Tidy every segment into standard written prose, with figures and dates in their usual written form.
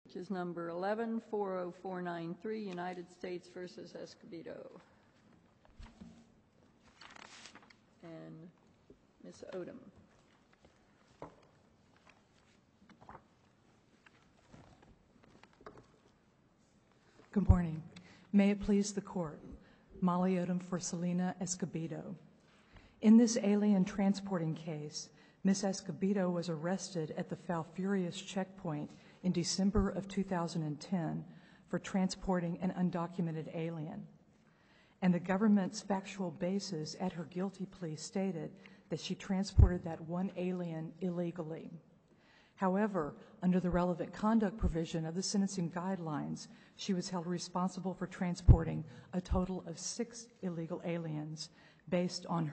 which is number 1140493, United States versus Escobedo. And Ms. Odom. Good morning. May it please the Court. Molly Odom for Selena Escobedo. In this alien transporting case, Ms. Escobedo was arrested at the Falfurrias checkpoint in December of 2010 for transporting an undocumented alien. And the government's factual basis at her guilty plea stated that she transported that one alien illegally. However, under the relevant conduct provision of the sentencing guidelines, she was held responsible for transporting a total of 6 illegal aliens based on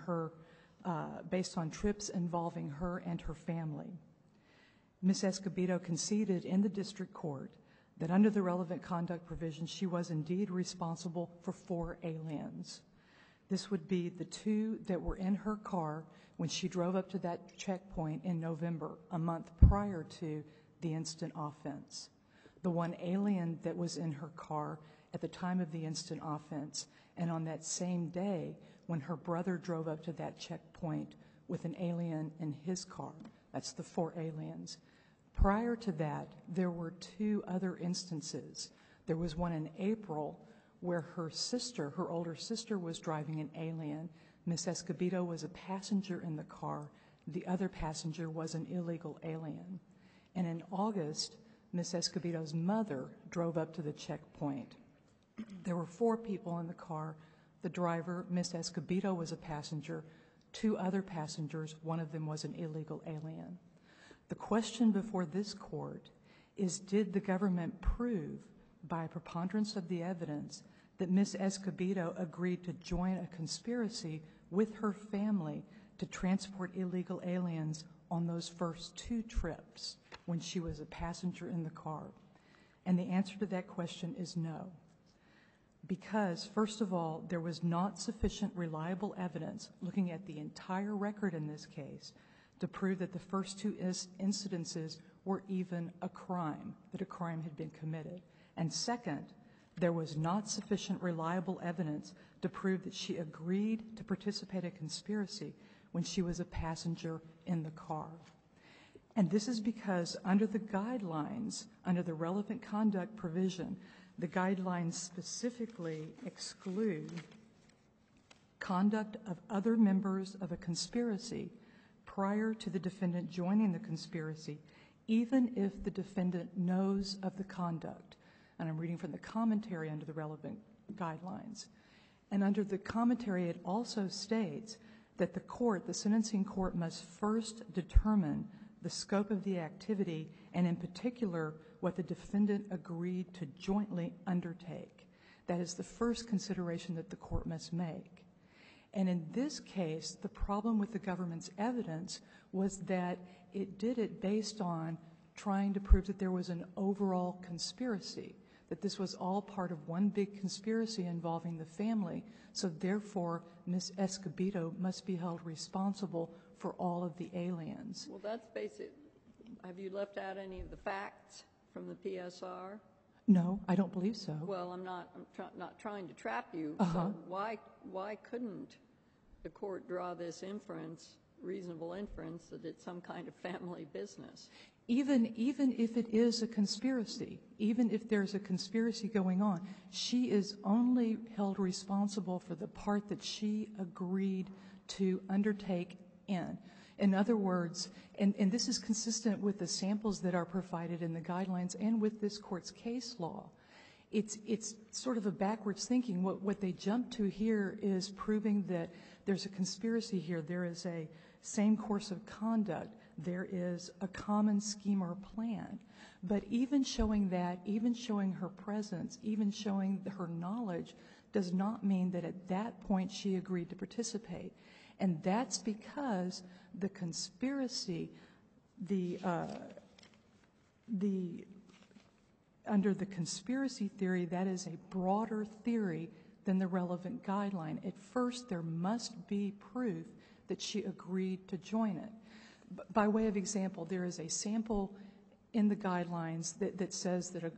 trips involving her and her family. Ms. Escobedo conceded in the district court that under the relevant conduct provision, she was indeed responsible for 4 aliens. This would be the 2 that were in her car when she drove up to that checkpoint in November, a month prior to the instant offense. The 1 alien that was in her car at the time of the instant offense, and on that same day when her brother drove up to that checkpoint with an alien in his car. That's the 4 aliens. Prior to that, there were 2 other instances. There was one in April where her sister, her older sister, was driving an alien. Ms. Escobedo was a passenger in the car. The other passenger was an illegal alien. And in August, Ms. Escobedo's mother drove up to the checkpoint. There were 4 people in the car. The driver, Ms. Escobedo, was a passenger. 2 other passengers, one of them was an illegal alien. The question before this court is, did the government prove by a preponderance of the evidence that Ms. Escobedo agreed to join a conspiracy with her family to transport illegal aliens on those first 2 trips when she was a passenger in the car? And the answer to that question is no. Because, first of all, there was not sufficient reliable evidence, looking at the entire record in this case, to prove that the first 2 incidences were even a crime, that a crime had been committed. And second, there was not sufficient reliable evidence to prove that she agreed to participate in a conspiracy when she was a passenger in the car. And this is because under the guidelines, under the relevant conduct provision, the guidelines specifically exclude conduct of other members of a conspiracy prior to the defendant joining the conspiracy, even if the defendant knows of the conduct. And I'm reading from the commentary under the relevant guidelines. And under the commentary, it also states that the court, the sentencing court, must first determine the scope of the activity and, in particular, what the defendant agreed to jointly undertake. That is the first consideration that the court must make. And in this case, the problem with the government's evidence was that it did it based on trying to prove that there was an overall conspiracy, that this was all part of one big conspiracy involving the family. So therefore, Ms. Escobedo must be held responsible for all of the aliens. Well, that's basic. Have you left out any of the facts from the PSR? No, I don't believe so. Well, I'm not trying to trap you. Uh-huh. So why couldn't the court draw this inference, reasonable inference, that it's some kind of family business? Even if it is a conspiracy, even if there's a conspiracy going on, she is only held responsible for the part that she agreed to undertake in. In other words, and this is consistent with the samples that are provided in the guidelines and with this court's case law, it's sort of a backwards thinking. What they jump to here is proving that there's a conspiracy here. There is a same course of conduct. There is a common scheme or plan. But even showing that, even showing her presence, even showing her knowledge, does not mean that at that point she agreed to participate. And that's because the conspiracy, under the conspiracy theory, that is a broader theory than the relevant guideline. At first, there must be proof that she agreed to join it. By way of example, there is a sample in the guidelines that says that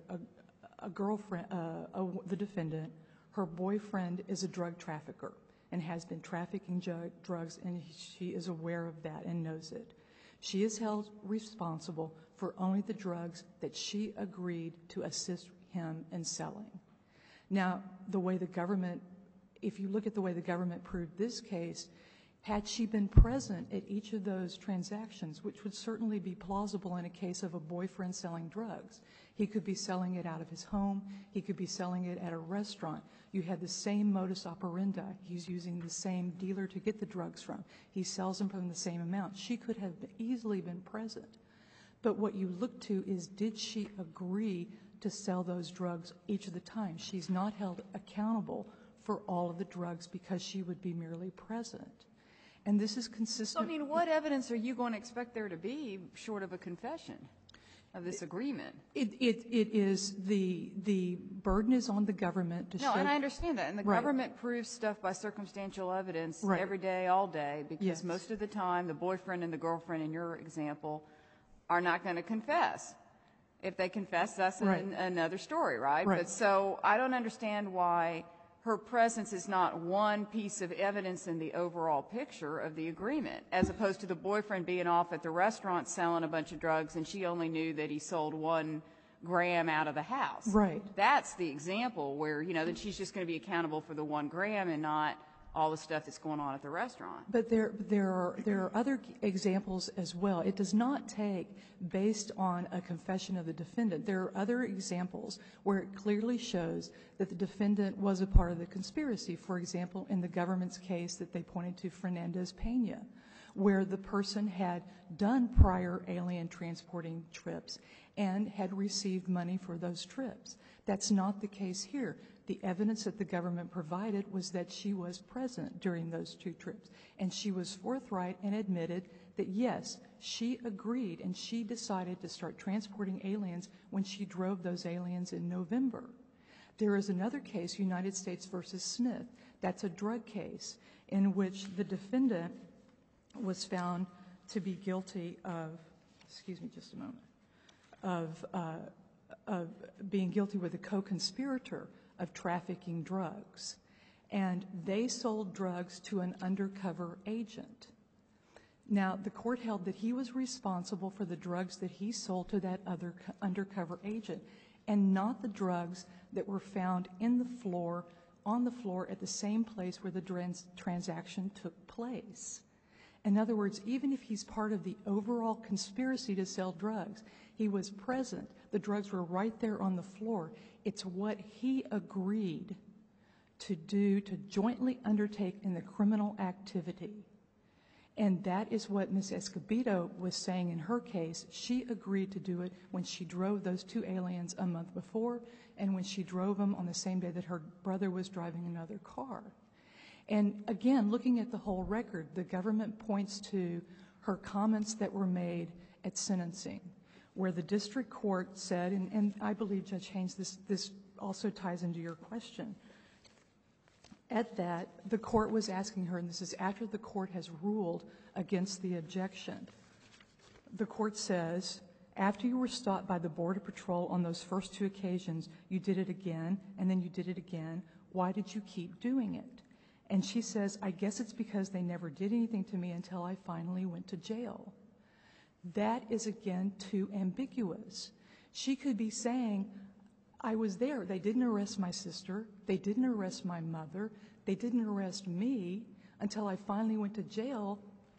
a girlfriend, the defendant, her boyfriend is a drug trafficker and has been trafficking drugs, and she is aware of that and knows it. She is held responsible for only the drugs that she agreed to assist him in selling. Now, the way the government, if you look at the way the government proved this case, had she been present at each of those transactions, which would certainly be plausible in a case of a boyfriend selling drugs. He could be selling it out of his home. He could be selling it at a restaurant. You had the same modus operandi. He's using the same dealer to get the drugs from. He sells them from the same amount. She could have easily been present. But what you look to is, did she agree to sell those drugs each of the time? She's not held accountable for all of the drugs because she would be merely present. And this is consistent. So, I mean, what evidence are you going to expect there to be short of a confession of this agreement? It is the burden is on the government to show. No, and I understand that. And the government proves stuff by circumstantial evidence every day, all day, because most of the time the boyfriend and the girlfriend in your example are not going to confess. If they confess, that's another story, right? But so I don't understand why her presence is not one piece of evidence in the overall picture of the agreement, as opposed to the boyfriend being off at the restaurant selling a bunch of drugs and she only knew that he sold 1 gram out of the house. Right. That's the example where, you know, that she's just going to be accountable for the 1 gram and not all the stuff that's going on at the restaurant. But there are other examples as well. It does not take based on a confession of the defendant. There are other examples where it clearly shows that the defendant was a part of the conspiracy. For example, in the government's case that they pointed to, Fernandez-Pena, where the person had done prior alien transporting trips and had received money for those trips. That's not the case here. The evidence that the government provided was that she was present during those 2 trips, and she was forthright and admitted that, yes, she agreed and she decided to start transporting aliens when she drove those aliens in November. There is another case, United States versus Smith. That's a drug case in which the defendant was found to be guilty of, excuse me just a moment, of being guilty with a co-conspirator of trafficking drugs. And they sold drugs to an undercover agent. Now, the court held that he was responsible for the drugs that he sold to that other undercover agent, and not the drugs that were found on the floor at the same place where the transaction took place. In other words, even if he's part of the overall conspiracy to sell drugs, he was present. The drugs were right there on the floor. It's what he agreed to do to jointly undertake in the criminal activity. And that is what Ms. Escobedo was saying in her case. She agreed to do it when she drove those 2 aliens a month before and when she drove them on the same day that her brother was driving another car. And again, looking at the whole record, the government points to her comments that were made at sentencing, where the district court said, and I believe, Judge Haynes, this also ties into your question. At that, the court was asking her, and this is after the court has ruled against the objection. The court says, after you were stopped by the Border Patrol on those first 2 occasions, you did it again, and then you did it again. Why did you keep doing it? And she says, I guess it's because they never did anything to me until I finally went to jail. That is, again, too ambiguous. She could be saying, I was there. They didn't arrest my sister. They didn't arrest my mother. They didn't arrest me until I finally went to jail.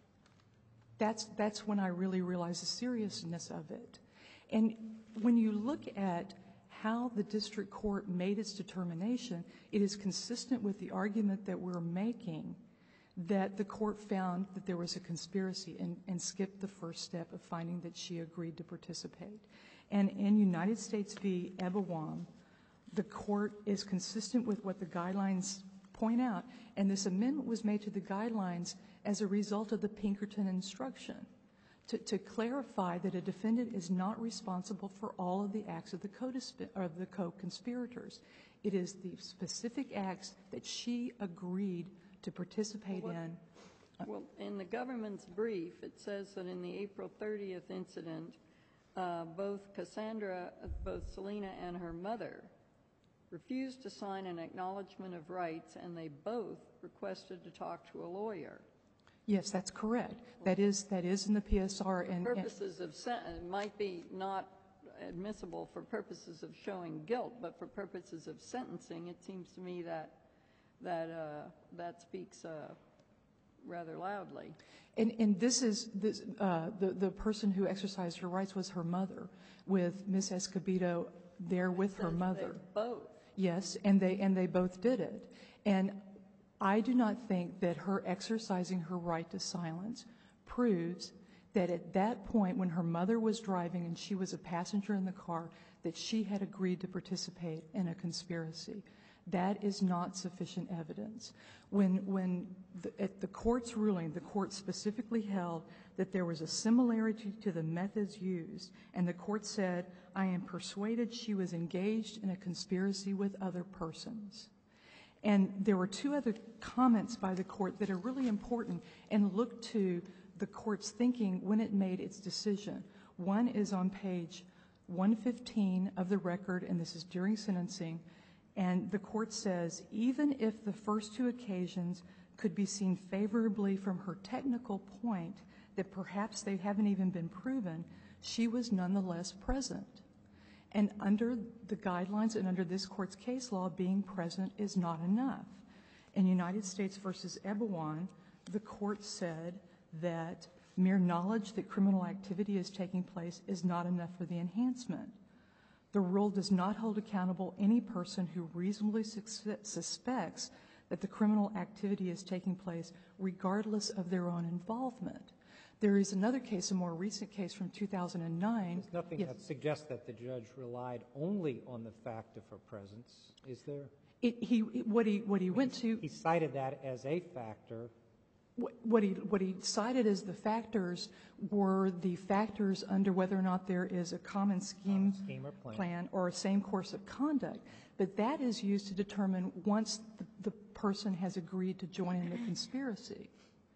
That's when I really realized the seriousness of it. And when you look at how the district court made its determination, it is consistent with the argument that we're making that the court found that there was a conspiracy and skipped the first step of finding that she agreed to participate. And in United States v. Ebawam, the court is consistent with what the guidelines point out, and this amendment was made to the guidelines as a result of the Pinkerton instruction to clarify that a defendant is not responsible for all of the acts of the co-conspirators. It is the specific acts that she agreed to participate in. Well, in the government's brief, it says that in the April 30th incident, both Selena and her mother refused to sign an acknowledgement of rights, and they both requested to talk to a lawyer. Yes, that's correct. That is in the PSR. And purposes of it might be not admissible for purposes of showing guilt, but for purposes of sentencing, it seems to me that speaks rather loudly. And the person who exercised her rights was her mother, with Ms. Escobedo there with her mother. Both. Yes, and they both did it. And I do not think that her exercising her right to silence proves that at that point when her mother was driving and she was a passenger in the car, that she had agreed to participate in a conspiracy. That is not sufficient evidence. At the court's ruling, the court specifically held that there was a similarity to the methods used, and the court said, I am persuaded she was engaged in a conspiracy with other persons. And there were two other comments by the court that are really important and look to the court's thinking when it made its decision. One is on page 115 of the record, and this is during sentencing, and the court says, even if the first two occasions could be seen favorably from her technical point that perhaps they haven't even been proven, she was nonetheless present. And under the guidelines and under this court's case law, being present is not enough. In United States v. Ebawan, the court said that mere knowledge that criminal activity is taking place is not enough for the enhancement. The rule does not hold accountable any person who reasonably suspects that the criminal activity is taking place regardless of their own involvement. There is another case, a more recent case from 2009. There's nothing that suggests that the judge relied only on the fact of her presence, is there? What he went to... He cited that as a factor. What he cited as the factors were the factors under whether or not there is a common scheme or plan or a same course of conduct. But that is used to determine once the person has agreed to join in the conspiracy.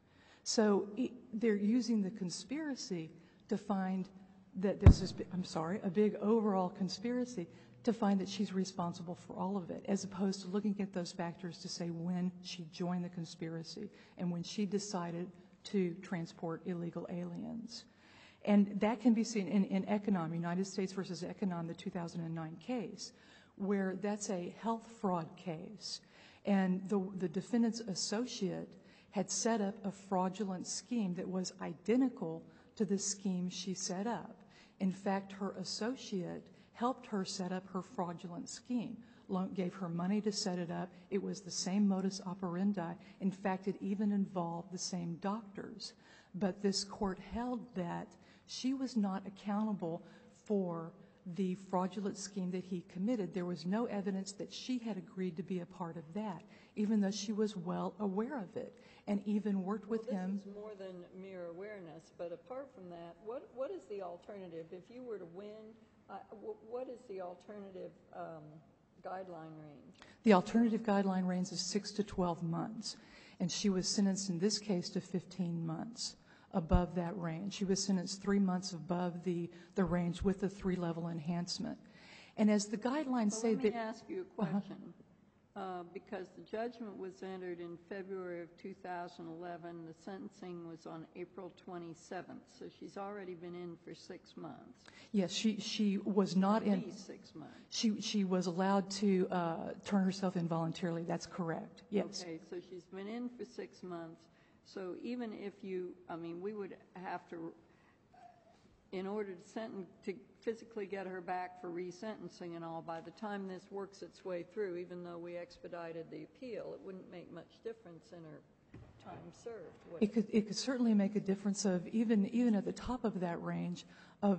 So they're using the conspiracy to find that this is, a big overall conspiracy to find that she's responsible for all of it, as opposed to looking at those factors to say when she joined the conspiracy and when she decided to transport illegal aliens. And that can be seen in Econom, United States versus Econom, the 2009 case, where that's a health fraud case. And the defendant's associate had set up a fraudulent scheme that was identical to the scheme she set up. In fact, her associate helped her set up her fraudulent scheme, gave her money to set it up. It was the same modus operandi. In fact, it even involved the same doctors. But this court held that she was not accountable for the fraudulent scheme that he committed. There was no evidence that she had agreed to be a part of that, even though she was well aware of it and even worked with him. This is more than mere awareness, but apart from that, what is the alternative? If you were to win, what is the alternative guideline range? The alternative guideline range is 6 to 12 months, and she was sentenced in this case to 15 months above that range. She was sentenced 3 months above the range with the 3-level enhancement. And as the guidelines say that... Let me ask you a question. Because the judgment was entered in February of 2011, the sentencing was on April 27th, so she's already been in for 6 months. Yes, she was not in... At least 6 months. She was allowed to turn herself in voluntarily. That's correct, yes. Okay, so she's been in for 6 months. So even if we would have to, in order to physically get her back for resentencing and all, by the time this works its way through, even though we expedited the appeal, it wouldn't make much difference in her time served. It could certainly make a difference of, even at the top of that range, of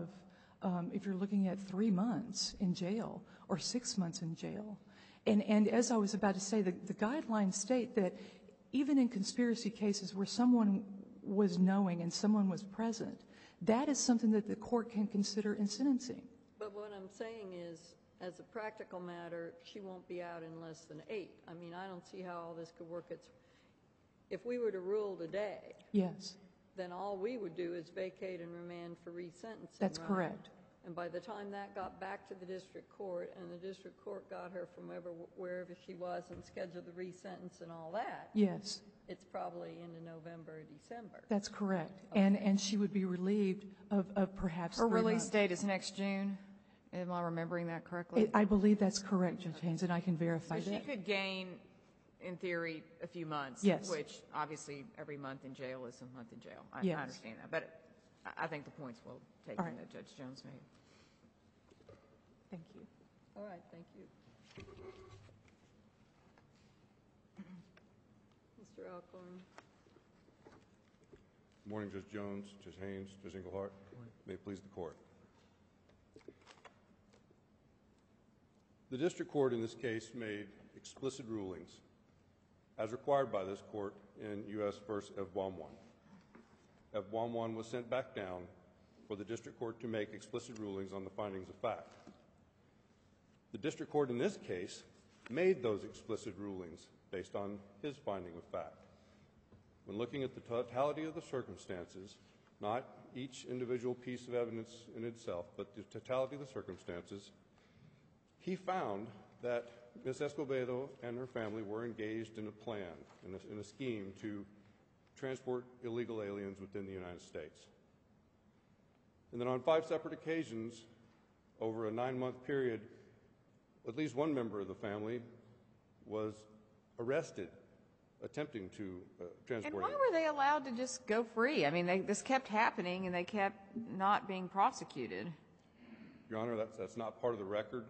if you're looking at 3 months in jail or 6 months in jail. And as I was about to say, the guidelines state that even in conspiracy cases where someone was knowing and someone was present, that is something that the court can consider in sentencing. But what I'm saying is, as a practical matter, she won't be out in less than 8. I don't see how all this could work. If we were to rule today, yes, then all we would do is vacate and remand for resentencing. That's right? correct. And by the time that got back to the district court, and the district court got her from wherever she was and scheduled the resentence and all that, Yes, it's probably into November or December. that's correct. And she would be relieved of perhaps Her 3 release months. date is next June. Am I remembering that correctly? I believe that's correct, Judge Haynes, and I can verify So she that. could gain, in theory, a few months. Yes. Which, obviously, every month in jail is a month in jail. I Yes. understand that. But I think the point's well taken All right. that Judge Jones made. Thank you. All right, thank you. Mr. Alcorn. Good morning, Judge Jones, Judge Haynes, Judge Englehart. May it please the Court. The district court in this case made explicit rulings as required by this court in U.S. v. Evbom-1. Evbom-1 was sent back down for the district court to make explicit rulings on the findings of fact. The district court in this case made those explicit rulings based on his finding of fact. When looking at the totality of the circumstances, not each individual piece of evidence in itself, but the totality of the circumstances, he found that Ms. Escobedo and her family were engaged in a plan, in a scheme to transport illegal aliens within the United States. And then on 5 separate occasions, over a 9-month period, at least one member of the family was arrested attempting to transport. And why were they allowed to just go free? I mean, this kept happening, and they kept not being prosecuted. Your Honor, that's not part of the record.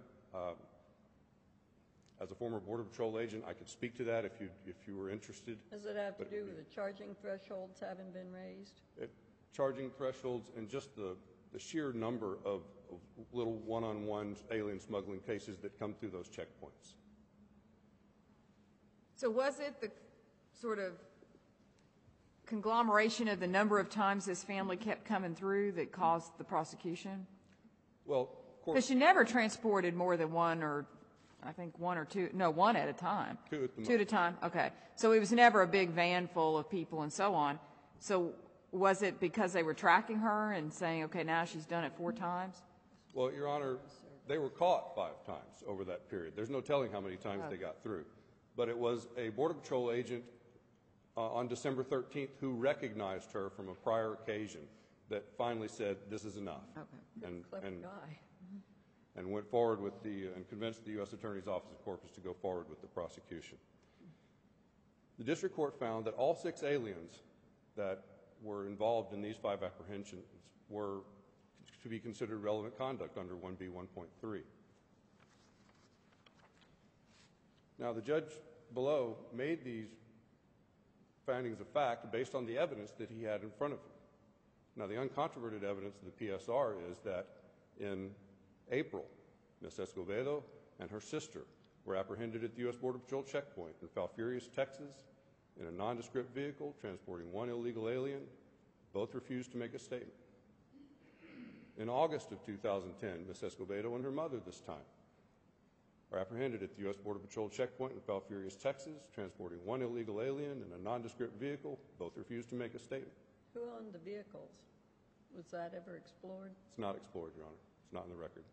As a former Border Patrol agent, I could speak to that if you were interested. Does it have to do with the charging thresholds having been raised? Charging thresholds and just the sheer number of little one-on-one alien smuggling cases that come through those checkpoints. So was it the sort of conglomeration of the number of times this family kept coming through that caused the prosecution? Well, of course. Because she never transported more than one or, I think, one or two. No, one at a time. Two at the most. Two at a time. Okay. So it was never a big van full of people and so on. So was it because they were tracking her and saying, okay, now she's done it 4 times? Well, Your Honor, they were caught 5 times over that period. There's no telling how many times they got through. But it was a Border Patrol agent on December 13th who recognized her from a prior occasion that finally said, this is enough. Okay. Clever guy. And went forward with and convinced the U.S. Attorney's Office of Corpus to go forward with the prosecution. The district court found that all 6 aliens that were involved in these 5 apprehensions were to be considered relevant conduct under 1B1.3. Now, the judge below made these findings of fact based on the evidence that he had in front of him. Now, the uncontroverted evidence of the PSR is that in April, Ms. Escobedo and her sister were apprehended at the U.S. Border Patrol checkpoint in Falfurrias, Texas, in a nondescript vehicle transporting 1 illegal alien. Both refused to make a statement. In August of 2010, Ms. Escobedo and her mother this time are apprehended at the U.S. Border Patrol checkpoint in Falfurrias, Texas, transporting 1 illegal alien in a nondescript vehicle. Both refused to make a statement. Who owned the vehicles? Was that ever explored? It's not explored, Your Honor. It's not in the record.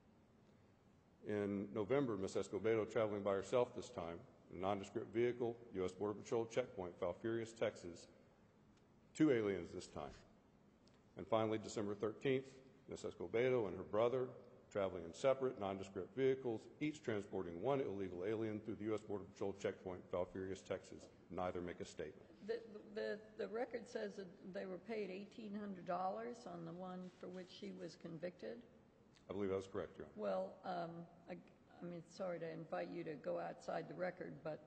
In November, Ms. Escobedo, traveling by herself this time, in a nondescript vehicle, U.S. Border Patrol checkpoint, Falfurrias, Texas, 2 aliens this time. And finally, December 13th, Ms. Escobedo and her brother, traveling in separate, nondescript vehicles, each transporting 1 illegal alien through the U.S. Border Patrol checkpoint, Falfurrias, Texas. Neither make a statement. The record says that they were paid $1,800 on the one for which she was convicted. I believe that's correct, Your Honor. Well, I mean, sorry to invite you to go outside the record, but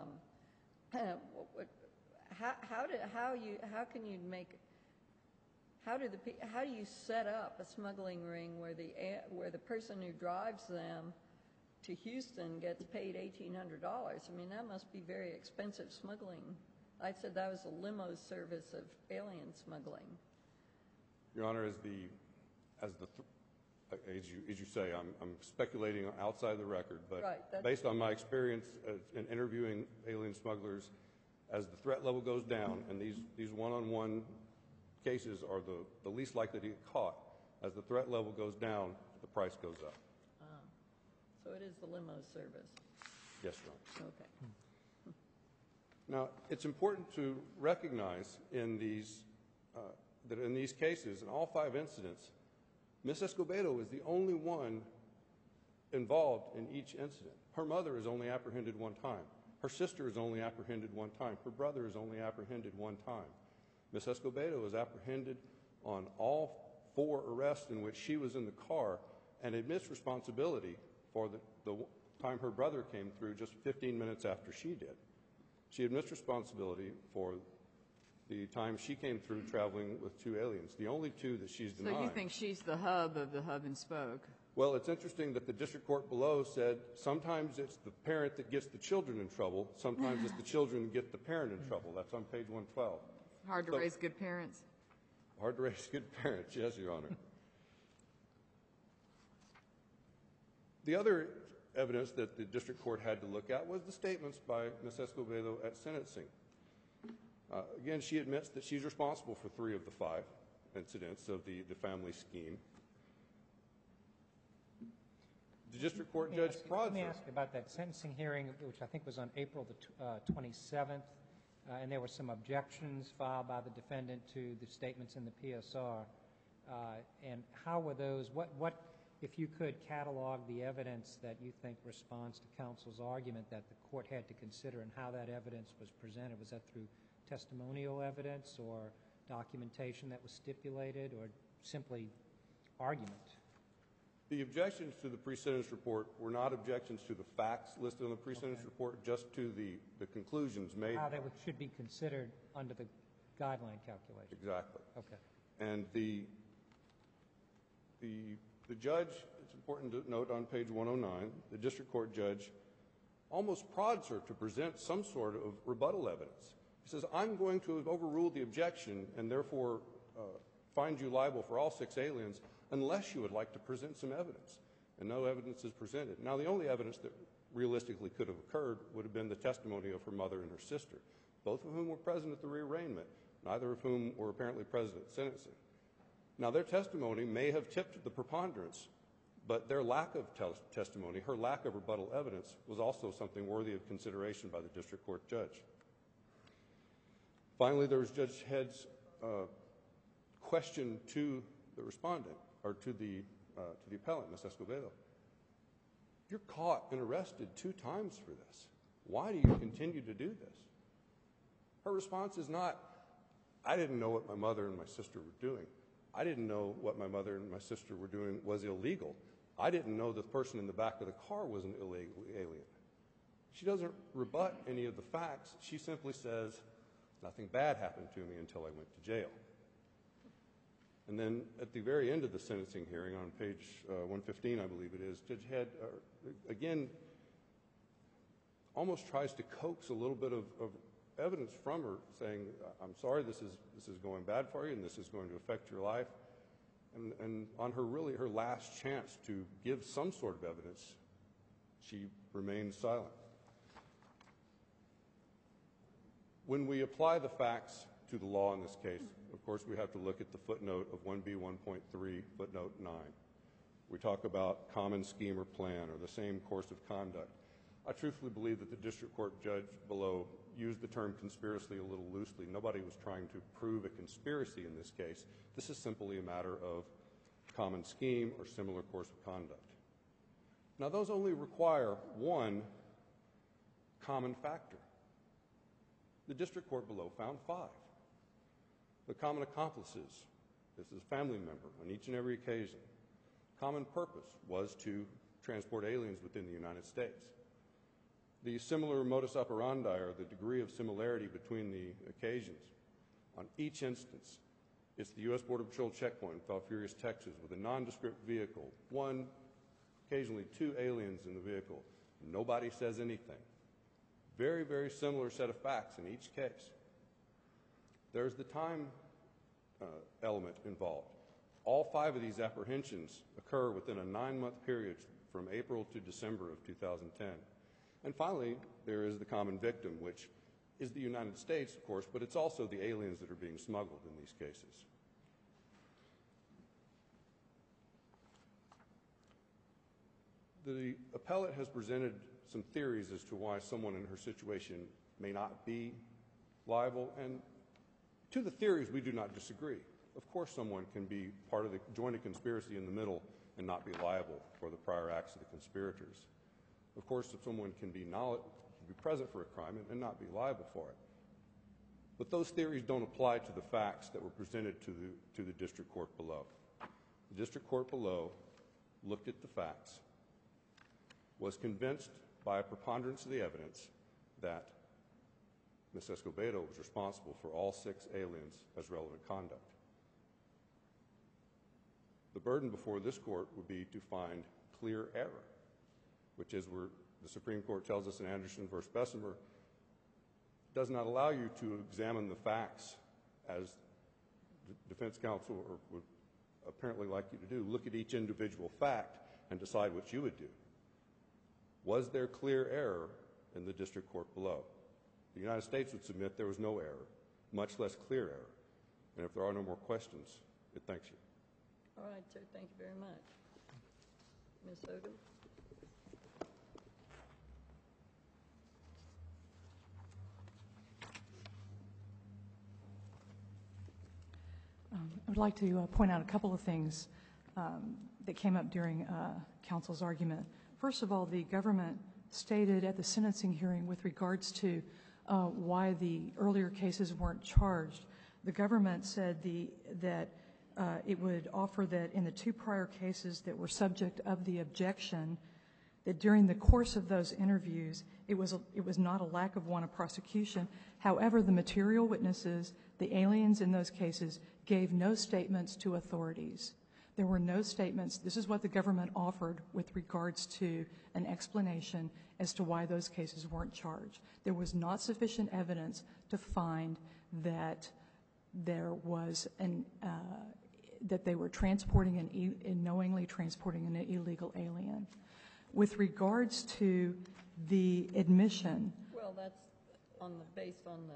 how do you set up a smuggling ring where the person who drives them to Houston gets paid $1,800? I mean, that must be very expensive smuggling. I said that was a limo service of alien smuggling. Your Honor, as you say, I'm speculating outside the record, but right, based on my experience in interviewing alien smugglers, as the threat level goes down and these one-on-one cases are the least likely to get caught. As the threat level goes down, the price goes up. So it is the limo service. Yes, Your Honor. Okay. Now, it's important to recognize that in these cases, in all 5 incidents, Ms. Escobedo is the only one involved in each incident. Her mother is only apprehended one time. Her sister is only apprehended one time. Her brother is only apprehended one time. Ms. Escobedo is apprehended on all 4 arrests in which she was in the car and admits responsibility for the time her brother came through just 15 minutes after she did. She admits responsibility for the time she came through traveling with 2 aliens, the only 2 that she's denied. So you think she's the hub of the hub and spoke? Well, it's interesting that the district court below said sometimes it's the parent that gets the children in trouble, sometimes it's the children that get the parent in trouble. That's on page 112. Hard to raise good parents. Hard to raise good parents, yes, Your Honor. The other evidence that the district court had to look at was the statements by Ms. Escobedo at sentencing. Again, she admits that she's responsible for 3 of the 5 incidents of the family scheme. The district court judge Prodzer. Let me ask you about that sentencing hearing, which I think was on April the 27th, and there were some objections filed by the defendant to the statements in the PSR. And how were those? What, if you could catalog the evidence that you think responds to counsel's argument that the court had to consider and how that evidence was presented? Was that through testimonial evidence or documentation that was stipulated or simply argument? The objections to the pre-sentence report were not objections to the facts listed in the pre-sentence report, just to the conclusions made. How they should be considered under the guideline calculation. Exactly. Okay. And the judge, it's important to note on page 109, the district court judge almost prods her to present some sort of rebuttal evidence. He says, I'm going to overrule the objection and therefore find you liable for all 6 aliens unless you would like to present some evidence. And no evidence is presented. Now, the only evidence that realistically could have occurred would have been the testimony of her mother and her sister, both of whom were present at the rearrangement, neither of whom were apparently present at sentencing. Now, their testimony may have tipped the preponderance, but their lack of testimony, her lack of rebuttal evidence, was also something worthy of consideration by the district court judge. Finally, there was Judge Head's question to the respondent, or to the appellant, Ms. Escobedo. You're caught and arrested 2 times for this. Why do you continue to do this? Her response is not, I didn't know what my mother and my sister were doing. I didn't know what my mother and my sister were doing was illegal. I didn't know the person in the back of the car was an illegal alien. She doesn't rebut any of the facts. She simply says, nothing bad happened to me until I went to jail. And then at the very end of the sentencing hearing, on page 115, I believe it is, Judge Head, again, almost tries to coax a little bit of evidence from her, saying, I'm sorry, this is going bad for you, and this is going to affect your life. And on her last chance to give some sort of evidence, she remains silent. When we apply the facts to the law in this case, of course, we have to look at the footnote of 1B1.3, footnote 9. We talk about common scheme or plan or the same course of conduct. I truthfully believe that the district court judge below used the term conspiracy a little loosely. Nobody was trying to prove a conspiracy in this case. This is simply a matter of common scheme or similar course of conduct. Now, those only require one common factor. The district court below found 5. The common accomplices, this is a family member on each and every occasion. Common purpose was to transport aliens within the United States. The similar modus operandi, or the degree of similarity between the occasions, on each instance, it's the U.S. Border Patrol checkpoint in Falfurrias, Texas, with a nondescript vehicle, 1, occasionally 2 aliens in the vehicle. Nobody says anything. Very, very similar set of facts in each case. There's the time element involved. All 5 of these apprehensions occur within a 9-month period from April to December of 2010. And finally, there is the common victim, which is the United States, of course, but it's also the aliens that are being smuggled in these cases. The appellate has presented some theories as to why someone in her situation may not be liable, and to the theories we do not disagree. Of course someone can be part of the join a conspiracy in the middle and not be liable for the prior acts of the conspirators. Of course, if someone can be present for a crime and not be liable for it. But those theories don't apply to the facts that were presented to the district court below. The district court below looked at the facts, was convinced by a preponderance of the evidence that Ms. Escobedo was responsible for all 6 aliens as relevant conduct. The burden before this court would be to find clear error, which is where the Supreme Court tells us in Anderson v. Bessemer, does not allow you to examine the facts as the defense counsel would apparently like you to do. Look at each individual fact and decide what you would do. Was there clear error in the district court below? The United States would submit there was no error, much less clear error. And if there are no more questions, it thanks you. All right, sir. Thank you very much. Ms. Odom? I would like to point out a couple of things that came up during counsel's argument. First of all, the government stated at the sentencing hearing with regards to why the earlier cases weren't charged. The government said that it would offer that in the 2 prior cases that were subject of the objection, that during the course of those interviews, it was not a lack of want of prosecution. However, the material witnesses, the aliens in those cases, gave no statements to authorities. There were no statements. This is what the government offered with regards to an explanation as to why those cases weren't charged. There was not sufficient evidence to find that there was that they were transporting and knowingly transporting an illegal alien. With regards to the admission, well, that's based on the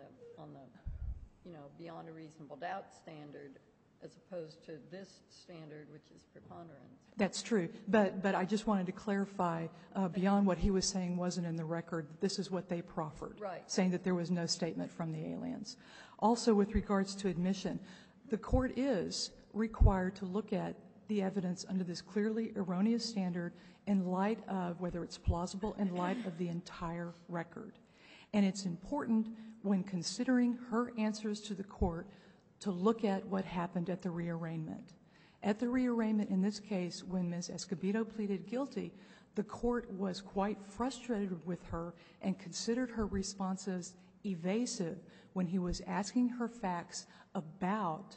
beyond a reasonable doubt standard, as opposed to this standard, which is preponderance. That's true, but I just wanted to clarify, beyond what he was saying wasn't in the record, this is what they proffered, right, saying that there was no statement from the aliens. Also, with regards to admission, the court is required to look at the evidence under this clearly erroneous standard in light of whether it's plausible, in light of the entire record. And it's important when considering her answers to the court to look at what happened at the rearrangement. At the rearrangement in this case, when Ms. Escobedo pleaded guilty, the court was quite frustrated with her and considered her responses evasive when he was asking her facts about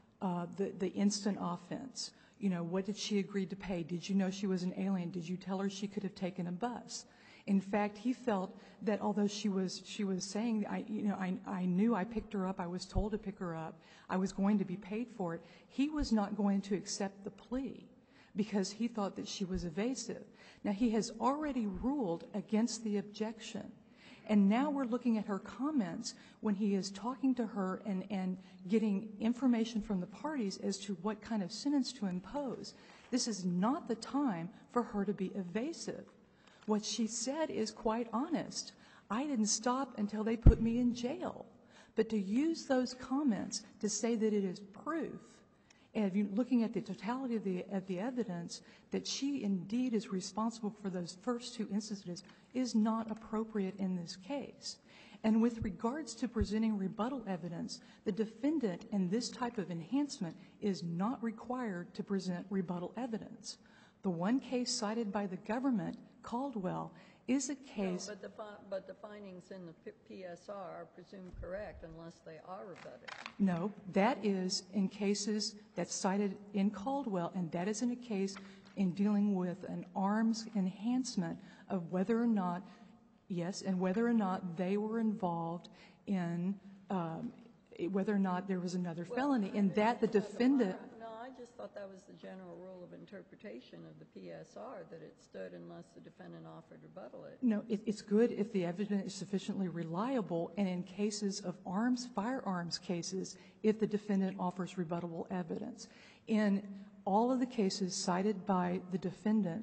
the instant offense. You know, what did she agree to pay? Did you know she was an alien? Did you tell her she could have taken a bus? In fact, he felt that although she was saying, I knew I picked her up, I was told to pick her up, I was going to be paid for it, he was not going to accept the plea because he thought that she was evasive. Now, he has already ruled against the objection. And now we're looking at her comments when he is talking to her and getting information from the parties as to what kind of sentence to impose. This is not the time for her to be evasive. What she said is quite honest. I didn't stop until they put me in jail. But to use those comments to say that it is proof, and looking at the totality of the evidence, that she indeed is responsible for those first 2 instances is not appropriate in this case. And with regards to presenting rebuttal evidence, the defendant in this type of enhancement is not required to present rebuttal evidence. The one case cited by the government, Caldwell, is a case... No, but the findings in the PSR are presumed correct unless they are rebutted. No, that is in cases that's cited in Caldwell, and that is in a case in dealing with an arms enhancement of whether or not, yes, and whether or not they were involved in whether or not there was another felony. In that, the defendant... No, I just thought that was the general rule of interpretation of the PSR, that it stood unless the defendant offered to rebuttal it. No, it's good if the evidence is sufficiently reliable, and in cases of firearms cases, if the defendant offers rebuttable evidence. In all of the cases cited by the defendant,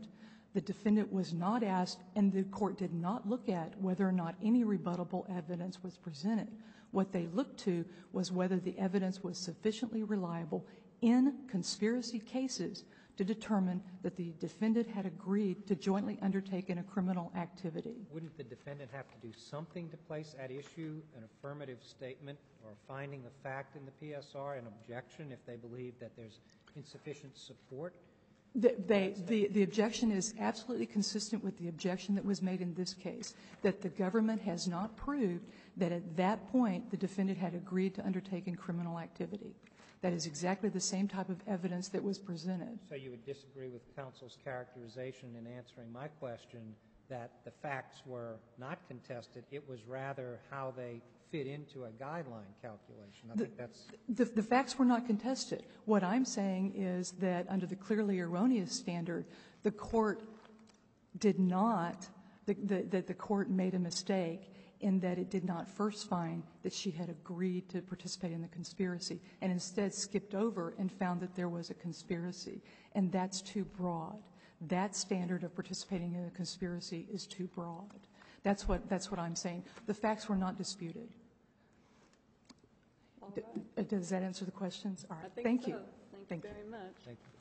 The defendant was not asked, and the court did not look at whether or not any rebuttable evidence was presented. What they looked to was whether the evidence was sufficiently reliable in conspiracy cases to determine that the defendant had agreed to jointly undertake a criminal activity. Wouldn't the defendant have to do something to place at issue an affirmative statement or finding of fact in the PSR, an objection, if they believe that there's insufficient support? The objection is absolutely consistent with the objection that was made in this case, that the government has not proved that at that point the defendant had agreed to undertake a criminal activity. That is exactly the same type of evidence that was presented. So you would disagree with counsel's characterization in answering my question that the facts were not contested, it was rather how they fit into a guideline calculation. I think that's... The facts were not contested. What I'm saying is that under the clearly erroneous standard, the court did not, that the court made a mistake in that it did not first find that she had agreed to participate in the conspiracy and instead skipped over and found that there was a conspiracy. And that's too broad. That standard of participating in a conspiracy is too broad. That's what I'm saying. The facts were not disputed. All right. Does that answer the questions? All right. I think Thank so. you. Thank you very much. Thank you.